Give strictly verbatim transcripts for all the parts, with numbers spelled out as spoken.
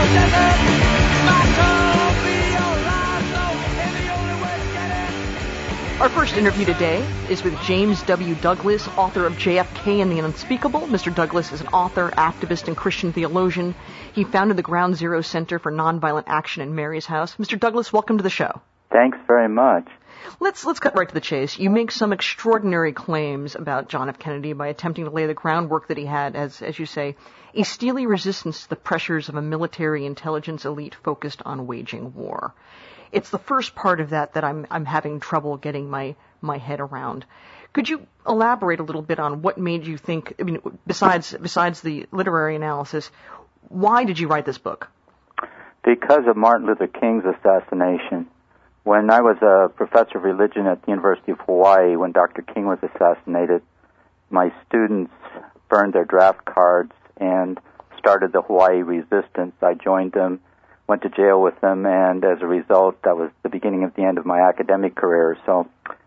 Our first interview today is with James W. Douglas, author of J F K and the Unspeakable. Mister Douglas is an author, activist, and Christian theologian. He founded the Ground Zero Center for Nonviolent Action in Mary's House. Mister Douglas, welcome to the show. Thanks very much. Let's let's cut right to the chase. You make some extraordinary claims about John F. Kennedy by attempting to lay the groundwork that he had, as as you say, a steely resistance to the pressures of a military intelligence elite focused on waging war. It's the first part of that that I'm I'm having trouble getting my, my head around. Could you elaborate a little bit on what made you think, I mean, besides besides the literary analysis, why did you write this book? Because of Martin Luther King's assassination. When I was a professor of religion at the University of Hawaii, when Doctor King was assassinated, my students burned their draft cards and started the Hawaii Resistance. I joined them, went to jail with them, and as a result, that was the beginning of the end of my academic career. So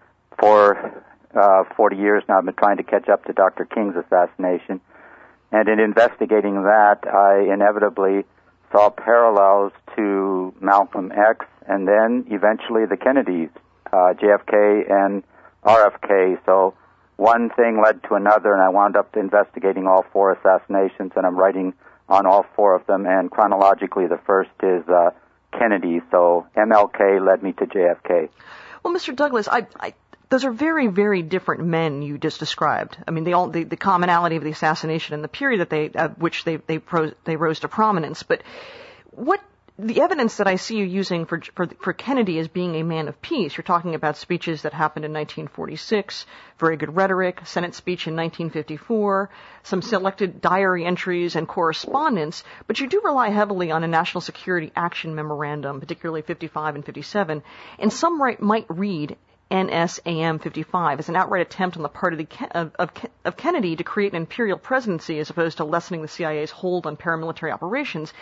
for uh, forty years now, I've been trying to catch up to Doctor King's assassination. And in investigating that, I inevitably saw parallels to Malcolm X and then eventually the Kennedys, uh, J F K and R F K. So one thing led to another, and I wound up investigating all four assassinations, and I'm writing on all four of them. And chronologically, the first is uh, Kennedy. So M L K led me to J F K. Well, Mister Douglas, I, I, those are very, very different men you just described. I mean, they all the, the commonality of the assassination and the period that they, uh, which they they, pro, they rose to prominence. But what the evidence that I see you using for, for for Kennedy as being a man of peace, you're talking about speeches that happened in nineteen forty-six, very good rhetoric, Senate speech in nineteen fifty-four, some selected diary entries and correspondence, but you do rely heavily on a National Security Action Memorandum, particularly fifty-five and fifty-seven, and some right, might read N S A M fifty-five as an outright attempt on the part of, the, of, of, of Kennedy to create an imperial presidency as opposed to lessening the C I A's hold on paramilitary operations.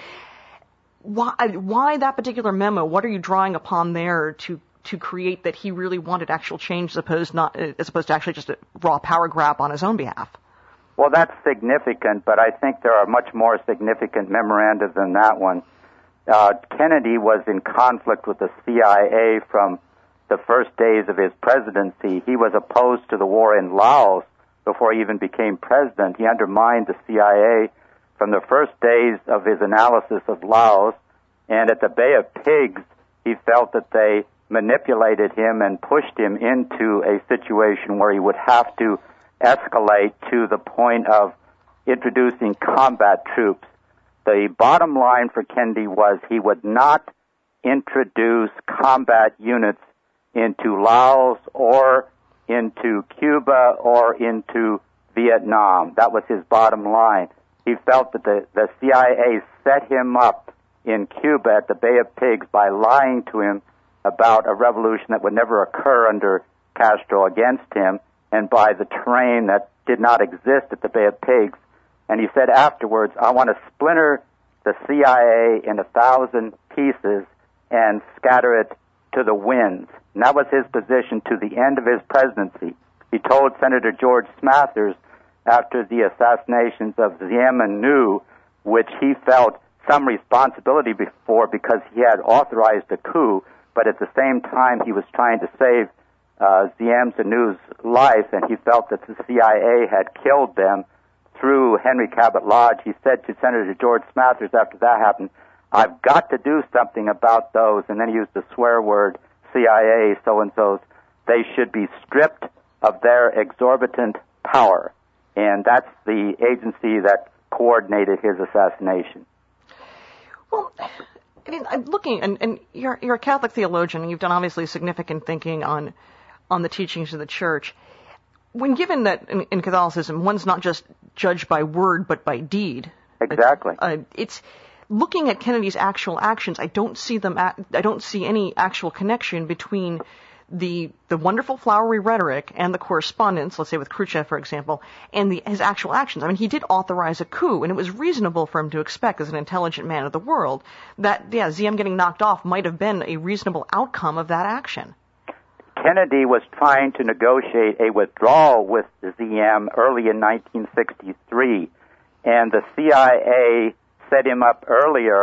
Why, why that particular memo? What are you drawing upon there to to create that he really wanted actual change as opposed not as opposed to actually just a raw power grab on his own behalf? Well, that's significant, but I think there are much more significant memoranda than that one. Uh, Kennedy was in conflict with the C I A from the first days of his presidency. He was opposed to the war in Laos before he even became president. He undermined the C I A from the first days of his analysis of Laos, and at the Bay of Pigs, he felt that they manipulated him and pushed him into a situation where he would have to escalate to the point of introducing combat troops. The bottom line for Kennedy was he would not introduce combat units into Laos or into Cuba or into Vietnam. That was his bottom line. He felt that the, the C I A set him up in Cuba at the Bay of Pigs by lying to him about a revolution that would never occur under Castro against him, and by the terrain that did not exist at the Bay of Pigs. And he said afterwards, I want to splinter the C I A in a thousand pieces and scatter it to the winds. And that was his position to the end of his presidency. He told Senator George Smathers after the assassinations of Diem and Nhu, which he felt some responsibility for because he had authorized a coup, but at the same time he was trying to save uh, Diem and Nhu's life, and he felt that the C I A had killed them through Henry Cabot Lodge. He said to Senator George Smathers after that happened, I've got to do something about those, and then he used the swear word C I A so-and-sos. They should be stripped of their exorbitant power. And that's the agency that coordinated his assassination. Well, I mean, I'm looking, and, and you're, you're a Catholic theologian, and you've done obviously significant thinking on on the teachings of the Church. When given that in, in Catholicism, one's not just judged by word, but by deed. Exactly. Uh, it's looking at Kennedy's actual actions. I don't see them. At, I don't see any actual connection between the the wonderful flowery rhetoric and the correspondence, let's say with Khrushchev, for example, and the, his actual actions. I mean, he did authorize a coup, and it was reasonable for him to expect, as an intelligent man of the world, that, yeah, Diem getting knocked off might have been a reasonable outcome of that action. Kennedy was trying to negotiate a withdrawal with Diem early in nineteen sixty-three, and the C I A set him up earlier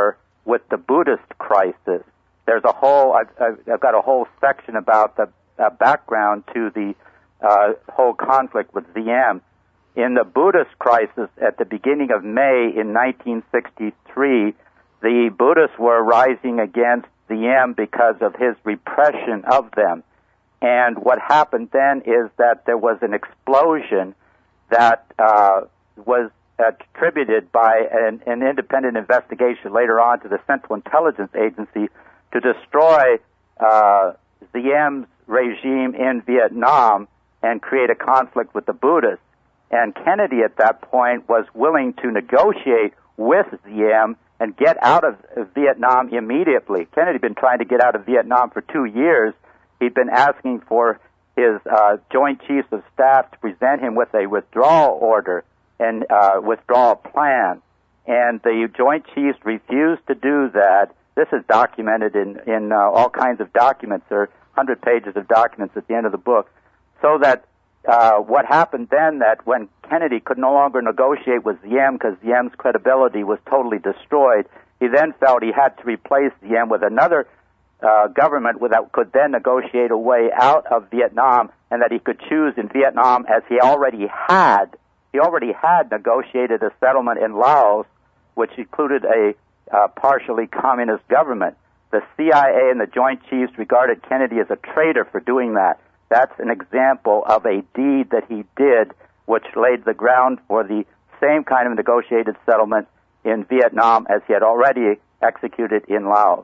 with the Buddhist crisis. There's a whole, I've, I've got a whole section about the uh, background to the uh, whole conflict with Diem. In the Buddhist crisis at the beginning of May in nineteen sixty-three, the Buddhists were rising against Diem because of his repression of them. And what happened then is that there was an explosion that uh, was attributed by an, an independent investigation later on to the Central Intelligence Agency to destroy uh, Diem's regime in Vietnam and create a conflict with the Buddhists. And Kennedy at that point was willing to negotiate with Diem and get out of Vietnam immediately. Kennedy had been trying to get out of Vietnam for two years. He'd been asking for his uh, Joint Chiefs of Staff to present him with a withdrawal order and uh, withdrawal plan. And the Joint Chiefs refused to do that. This is documented in, in uh, all kinds of documents. There are one hundred pages of documents at the end of the book. So that uh, what happened then, that when Kennedy could no longer negotiate with Diem because Diem's credibility was totally destroyed, he then felt he had to replace Diem with another uh, government that could then negotiate a way out of Vietnam, and that he could choose in Vietnam as he already had. He already had negotiated a settlement in Laos, which included a uh, partially communist government. The C I A and the Joint Chiefs regarded Kennedy as a traitor for doing that. That's an example of a deed that he did, which laid the ground for the same kind of negotiated settlement in Vietnam as he had already executed in Laos.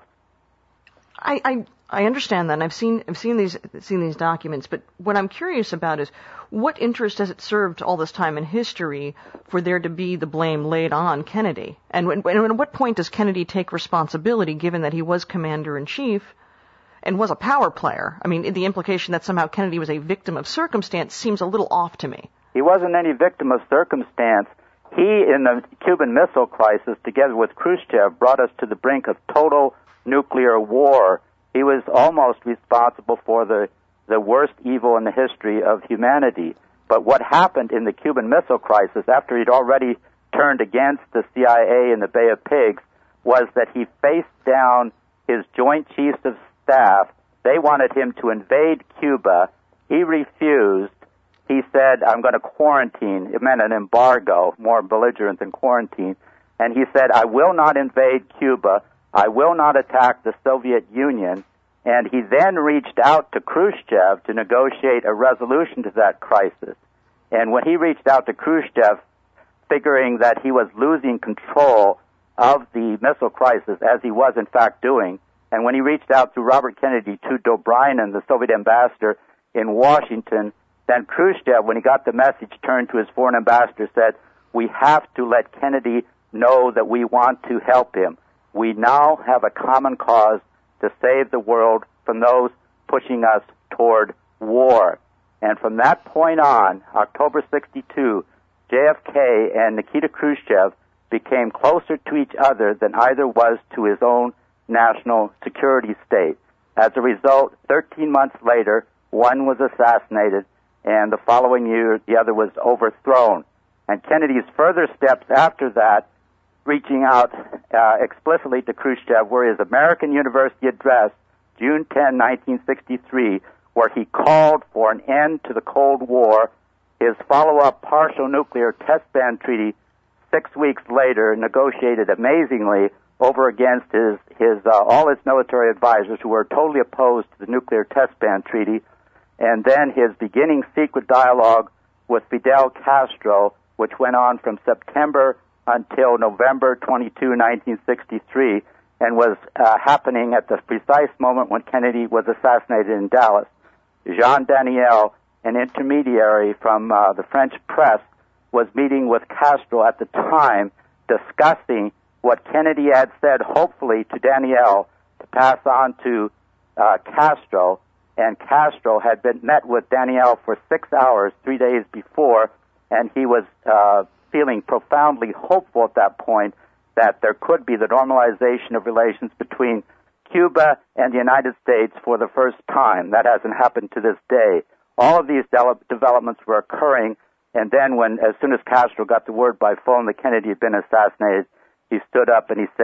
I, I I understand that. And I've seen I've seen these seen these documents, but what I'm curious about is what interest has it served all this time in history for there to be the blame laid on Kennedy? And, when, and at what point does Kennedy take responsibility, given that he was commander-in-chief and was a power player? I mean, the implication that somehow Kennedy was a victim of circumstance seems a little off to me. He wasn't any victim of circumstance. He, in the Cuban Missile Crisis, together with Khrushchev, brought us to the brink of total nuclear war. He was almost responsible for the, the worst evil in the history of humanity. But what happened in the Cuban Missile Crisis, after he'd already turned against the C I A in the Bay of Pigs, was that he faced down his Joint Chiefs of Staff. They wanted him to invade Cuba. He refused. He said, I'm going to quarantine. It meant an embargo, more belligerent than quarantine. And he said, I will not invade Cuba. I will not attack the Soviet Union. And he then reached out to Khrushchev to negotiate a resolution to that crisis. And when he reached out to Khrushchev, figuring that he was losing control of the missile crisis, as he was in fact doing, and when he reached out through Robert Kennedy to Dobrynin, the Soviet ambassador in Washington, then Khrushchev, when he got the message, turned to his foreign ambassador, said, we have to let Kennedy know that we want to help him. We now have a common cause to save the world from those pushing us toward war. And from that point on, October sixty-two, J F K and Nikita Khrushchev became closer to each other than either was to his own national security state. As a result, thirteen months later, one was assassinated, and the following year, the other was overthrown. And Kennedy's further steps after that, reaching out uh, explicitly to Khrushchev, were his American University address, June tenth, nineteen sixty-three, where he called for an end to the Cold War, his follow-up partial nuclear test ban treaty six weeks later, negotiated amazingly over against his, his uh, all his military advisors who were totally opposed to the nuclear test ban treaty, and then his beginning secret dialogue with Fidel Castro, which went on from September until November twenty-second, nineteen sixty-three, and was uh, happening at the precise moment when Kennedy was assassinated in Dallas. Jean Daniel, an intermediary from uh, the French press, was meeting with Castro at the time, discussing what Kennedy had said, hopefully, to Daniel to pass on to uh, Castro. And Castro had been met with Daniel for six hours, three days before, and he was uh, feeling profoundly hopeful at that point that there could be the normalization of relations between Cuba and the United States for the first time. That hasn't happened to this day. All of these de- developments were occurring, and then when, as soon as Castro got the word by phone that Kennedy had been assassinated, he stood up and he said,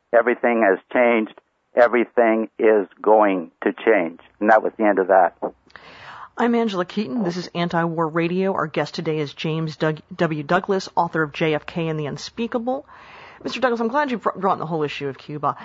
everything has changed, everything is going to change. And that was the end of that. I'm Angela Keaton. This is Anti-War Radio. Our guest today is James W. Douglas, author of J F K and the Unspeakable. Mister Douglas, I'm glad you brought in the whole issue of Cuba.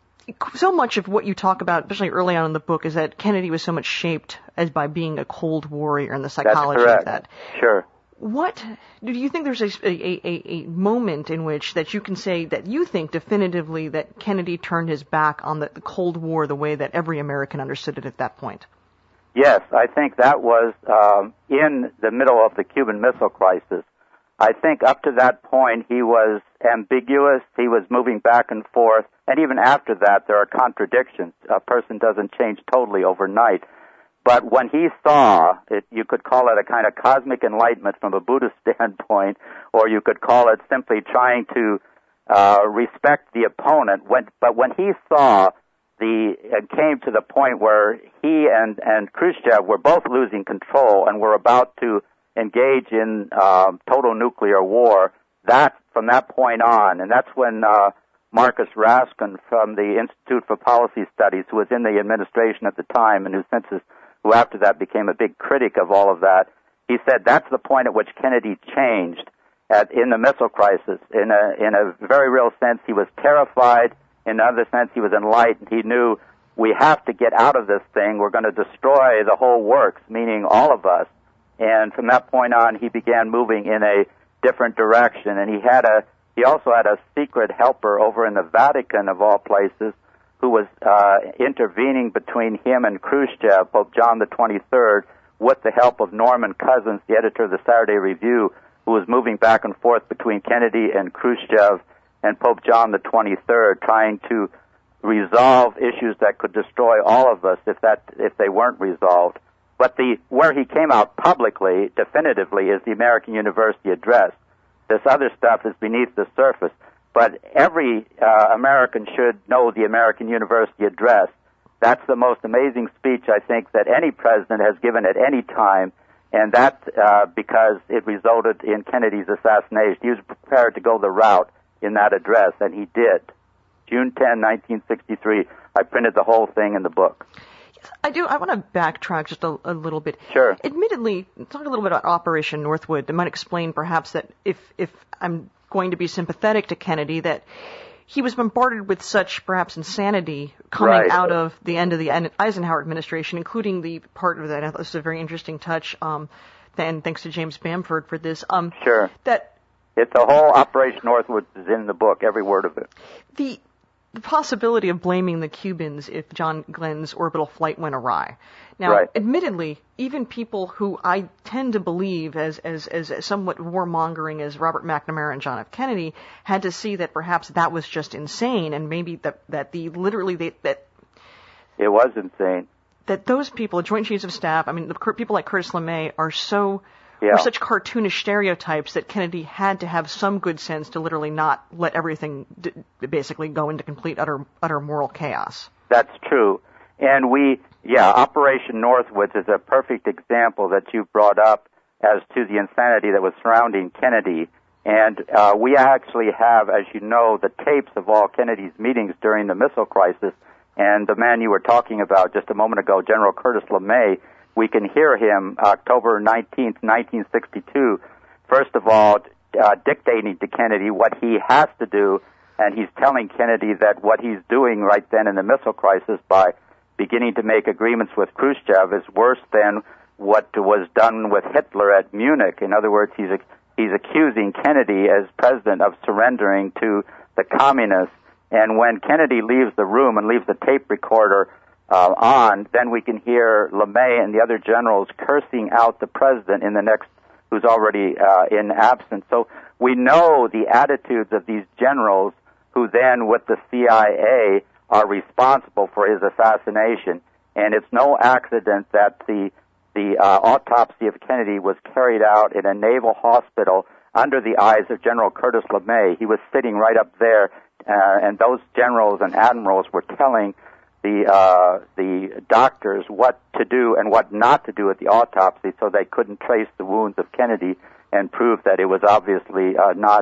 So much of what you talk about, especially early on in the book, is that Kennedy was so much shaped as by being a Cold Warrior and the psychology That's of that. Sure. What do you think there's a, a, a, a moment in which that you can say that you think definitively that Kennedy turned his back on the, the Cold War the way that every American understood it at that point? Yes, I think that was um, in the middle of the Cuban Missile Crisis. I think up to that point he was ambiguous, he was moving back and forth, and even after that there are contradictions. A person doesn't change totally overnight. But when he saw, it, you could call it a kind of cosmic enlightenment from a Buddhist standpoint, or you could call it simply trying to uh, respect the opponent. When, but when he saw the, it came to the point where he and, and Khrushchev were both losing control and were about to engage in uh, total nuclear war, that, from that point on, and that's when uh, Marcus Raskin from the Institute for Policy Studies, who was in the administration at the time and who since is who after that became a big critic of all of that, he said that's the point at which Kennedy changed at, in the missile crisis. In a, in a very real sense, he was terrified. In another sense, he was enlightened. He knew we have to get out of this thing. We're going to destroy the whole works, meaning all of us. And from that point on, he began moving in a different direction. And he had a, he also had a secret helper over in the Vatican, of all places, who was uh, intervening between him and Khrushchev, Pope John the twenty-third, with the help of Norman Cousins, the editor of the Saturday Review, who was moving back and forth between Kennedy and Khrushchev and Pope John the twenty-third, trying to resolve issues that could destroy all of us if that if they weren't resolved. But the where he came out publicly, definitively, is the American University Address. This other stuff is beneath the surface. But every uh, American should know the American University Address. That's the most amazing speech, I think, that any president has given at any time, and that's uh, because it resulted in Kennedy's assassination. He was prepared to go the route in that address, and he did. June tenth, nineteen sixty-three. I printed the whole thing in the book. Yes, I do. I want to backtrack just a, a little bit. Sure. Admittedly, talk a little bit about Operation Northwood. That might explain perhaps that if if I'm going to be sympathetic to Kennedy, that he was bombarded with such perhaps insanity coming right. out of the end of the Eisenhower administration, including the part of that. This is a very interesting touch. Um, and thanks to James Bamford for this. Um, sure. That it's the whole Operation Northwood is in the book, every word of it. The the possibility of blaming the Cubans if John Glenn's orbital flight went awry. Now, right. admittedly, even people who I tend to believe as, as, as somewhat warmongering as Robert McNamara and John F. Kennedy had to see that perhaps that was just insane, and maybe that, that the literally they, that it was insane. That those people, Joint Chiefs of Staff, I mean, the people like Curtis LeMay are so yeah. were such cartoonish stereotypes that Kennedy had to have some good sense to literally not let everything d- basically go into complete utter utter moral chaos. That's true. And we, yeah, Operation Northwoods is a perfect example that you brought up as to the insanity that was surrounding Kennedy. And uh, we actually have, as you know, the tapes of all Kennedy's meetings during the missile crisis. And the man you were talking about just a moment ago, General Curtis LeMay, we can hear him October nineteenth, nineteen sixty-two, first of all, uh, dictating to Kennedy what he has to do. And he's telling Kennedy that what he's doing right then in the missile crisis by beginning to make agreements with Khrushchev is worse than what was done with Hitler at Munich. In other words, he's he's accusing Kennedy as president of surrendering to the communists. And when Kennedy leaves the room and leaves the tape recorder uh, on, then we can hear LeMay and the other generals cursing out the president in the next, who's already uh, in absence. So we know the attitudes of these generals who then, with the C I A, are responsible for his assassination. And it's no accident that the the uh, autopsy of Kennedy was carried out in a naval hospital under the eyes of General Curtis LeMay. He was sitting right up there, uh, and those generals and admirals were telling the uh, the doctors what to do and what not to do at the autopsy, so they couldn't trace the wounds of Kennedy and prove that it was obviously uh, not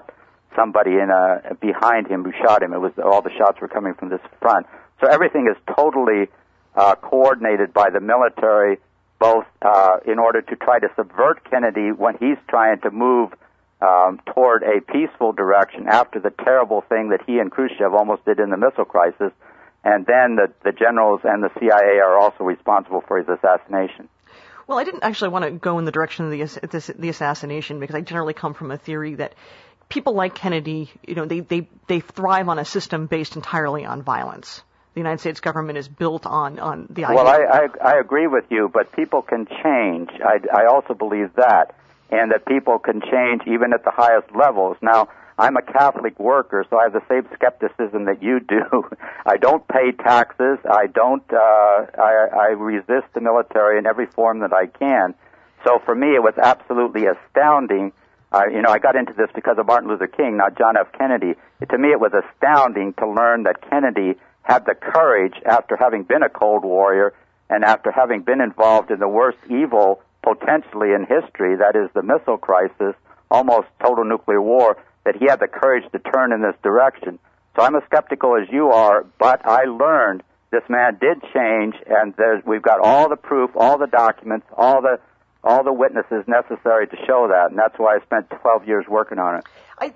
somebody in a, behind him who shot him. It was all the shots were coming from this front. So everything is totally uh, coordinated by the military, both uh, in order to try to subvert Kennedy when he's trying to move um, toward a peaceful direction after the terrible thing that he and Khrushchev almost did in the missile crisis. And then the, the generals and the C I A are also responsible for his assassination. Well, I didn't actually want to go in the direction of the, the assassination because I generally come from a theory that people like Kennedy, you know, they, they, they thrive on a system based entirely on violence. The United States government is built on, on the idea. Well, I, I, I agree with you, but people can change. I, I also believe that, and that people can change even at the highest levels. Now, I'm a Catholic worker, so I have the same skepticism that you do. I don't pay taxes. I don't. Uh, I, I resist the military in every form that I can. So for me, it was absolutely astounding. Uh, you know, I got into this because of Martin Luther King, not John F. Kennedy. It, to me, it was astounding to learn that Kennedy had the courage, after having been a Cold Warrior and after having been involved in the worst evil potentially in history, that is the missile crisis, almost total nuclear war, that he had the courage to turn in this direction. So I'm as skeptical as you are, but I learned this man did change, and there's, we've got all the proof, all the documents, all the all the witnesses necessary to show that, and that's why I spent twelve years working on it. I,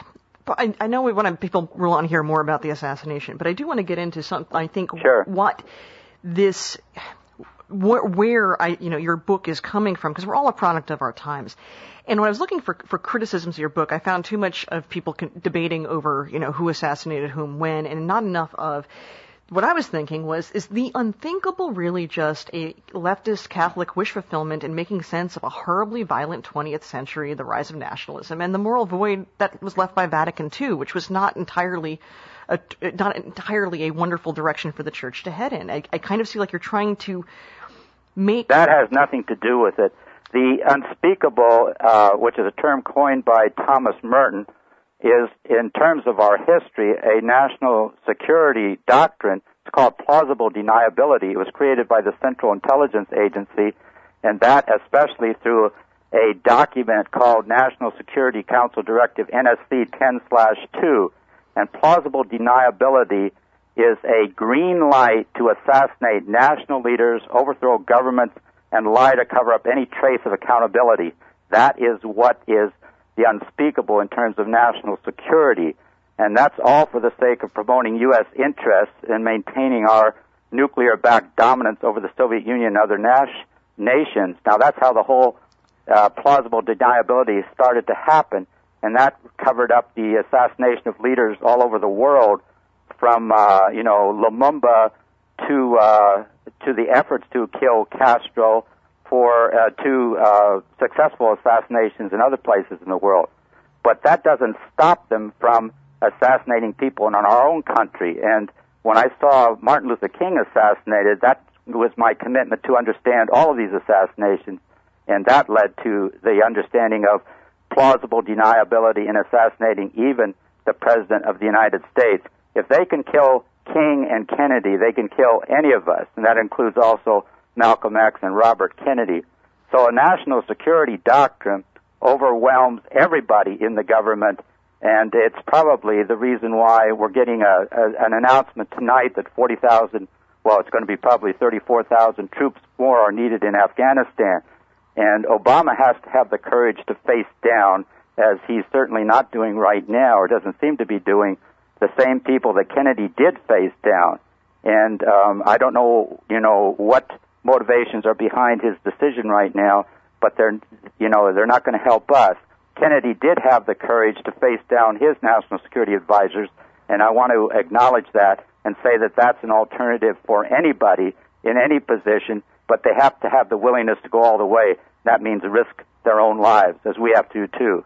I, I know we want to, people want to hear more about the assassination, but I do want to get into some, I think, sure. what this, where, where I, you know, your book is coming from, because we're all a product of our times. And when I was looking for, for criticisms of your book, I found too much of people con- debating over, you know, who assassinated whom when, and not enough of what I was thinking was, is the unthinkable really just a leftist Catholic wish fulfillment in making sense of a horribly violent twentieth century, the rise of nationalism, and the moral void that was left by Vatican Two, which was not entirely a, not entirely a wonderful direction for the church to head in. I, I kind of see like you're trying to make... That has nothing to do with it. The unspeakable, uh, which is a term coined by Thomas Merton, is, in terms of our history, a national security doctrine. It's called plausible deniability. It was created by the Central Intelligence Agency, and that especially through a document called National Security Council Directive N S C ten slash two. And plausible deniability is a green light to assassinate national leaders, overthrow governments, and lie to cover up any trace of accountability. That is what is the unspeakable in terms of national security. And that's all for the sake of promoting U S interests and maintaining our nuclear-backed dominance over the Soviet Union and other nas- nations. Now, that's how the whole uh, plausible deniability started to happen, and that covered up the assassination of leaders all over the world, from, uh, you know, Lumumba to uh, to the efforts to kill Castro, for uh, to uh, successful assassinations in other places in the world. But that doesn't stop them from assassinating people in our own country. And when I saw Martin Luther King assassinated, that was my commitment to understand all of these assassinations, and that led to the understanding of plausible deniability in assassinating even the President of the United States. If they can kill King and Kennedy, they can kill any of us, and that includes also Malcolm X and Robert Kennedy. So a national security doctrine overwhelms everybody in the government, and it's probably the reason why we're getting a, a, an announcement tonight that forty thousand, well, it's going to be probably thirty-four thousand troops more are needed in Afghanistan. And Obama has to have the courage to face down, as he's certainly not doing right now, or doesn't seem to be doing, the same people that Kennedy did face down. And um, I don't know, you know, what motivations are behind his decision right now, but they're, you know, they're not going to help us. Kennedy did have the courage to face down his national security advisors, and I want to acknowledge that and say that that's an alternative for anybody in any position, but they have to have the willingness to go all the way. That means risk their own lives, as we have to too.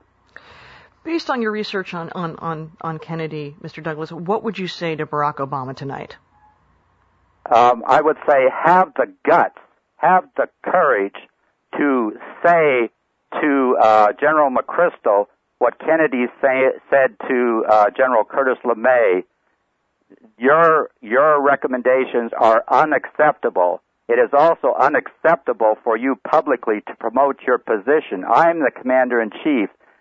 Based on your research on, on, on, on Kennedy, Mister Douglas, what would you say to Barack Obama tonight? Um, I would say have the guts, have the courage to say to uh, General McChrystal what Kennedy say, said to uh, General Curtis LeMay. Your, your recommendations are unacceptable. It is also unacceptable for you publicly to promote your position. I'm the commander-in-chief.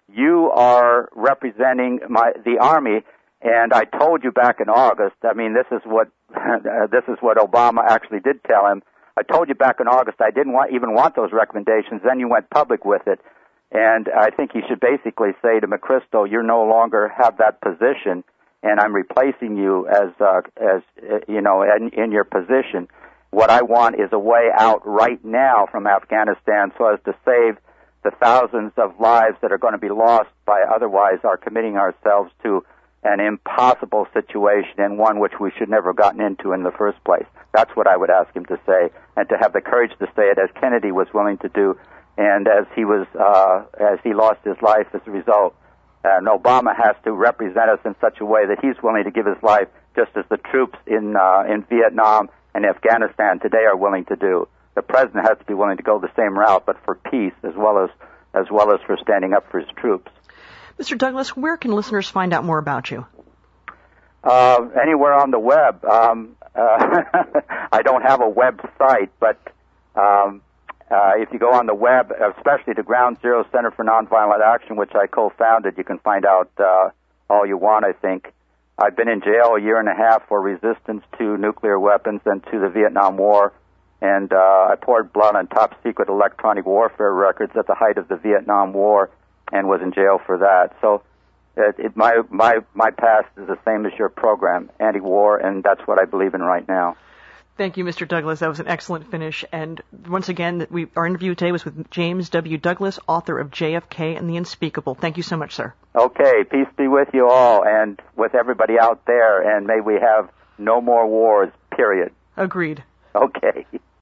you are representing my the Army, and I told you back in August, I mean, this is what this is what Obama actually did tell him. I told you back in August I didn't want, even want those recommendations. Then you went public with it. And I think he should basically say to McChrystal, you no longer have that position, and I'm replacing you as, uh, as uh, you know, in, in your position. What I want is a way out right now from Afghanistan so as to save the thousands of lives that are going to be lost by otherwise our committing ourselves to an impossible situation and one which we should never have gotten into in the first place. That's what I would ask him to say, and to have the courage to say it as Kennedy was willing to do, and as he was, uh, as he lost his life as a result. And Obama has to represent us in such a way that he's willing to give his life, just as the troops in uh, in Vietnam and Afghanistan today are willing to do. The president has to be willing to go the same route, but for peace as well as as well as for standing up for his troops. Mister Douglas, where can listeners find out more about you? Uh, anywhere on the web. Um, uh, I don't have a website, but um, uh, if you go on the web, especially the Ground Zero Center for Nonviolent Action, which I co-founded, you can find out uh, all you want, I think. I've been in jail a year and a half for resistance to nuclear weapons and to the Vietnam War, and uh, I poured blood on top-secret electronic warfare records at the height of the Vietnam War and was in jail for that. So it, it, my, my, my past is the same as your program, anti-war, and that's what I believe in right now. Thank you, Mister Douglas. That was an excellent finish. And once again, we, our interview today was with James W. Douglas, author of J F K and the Unspeakable. Thank you so much, sir. Okay, peace be with you all and with everybody out there, and may we have no more wars, period. Agreed. Okay.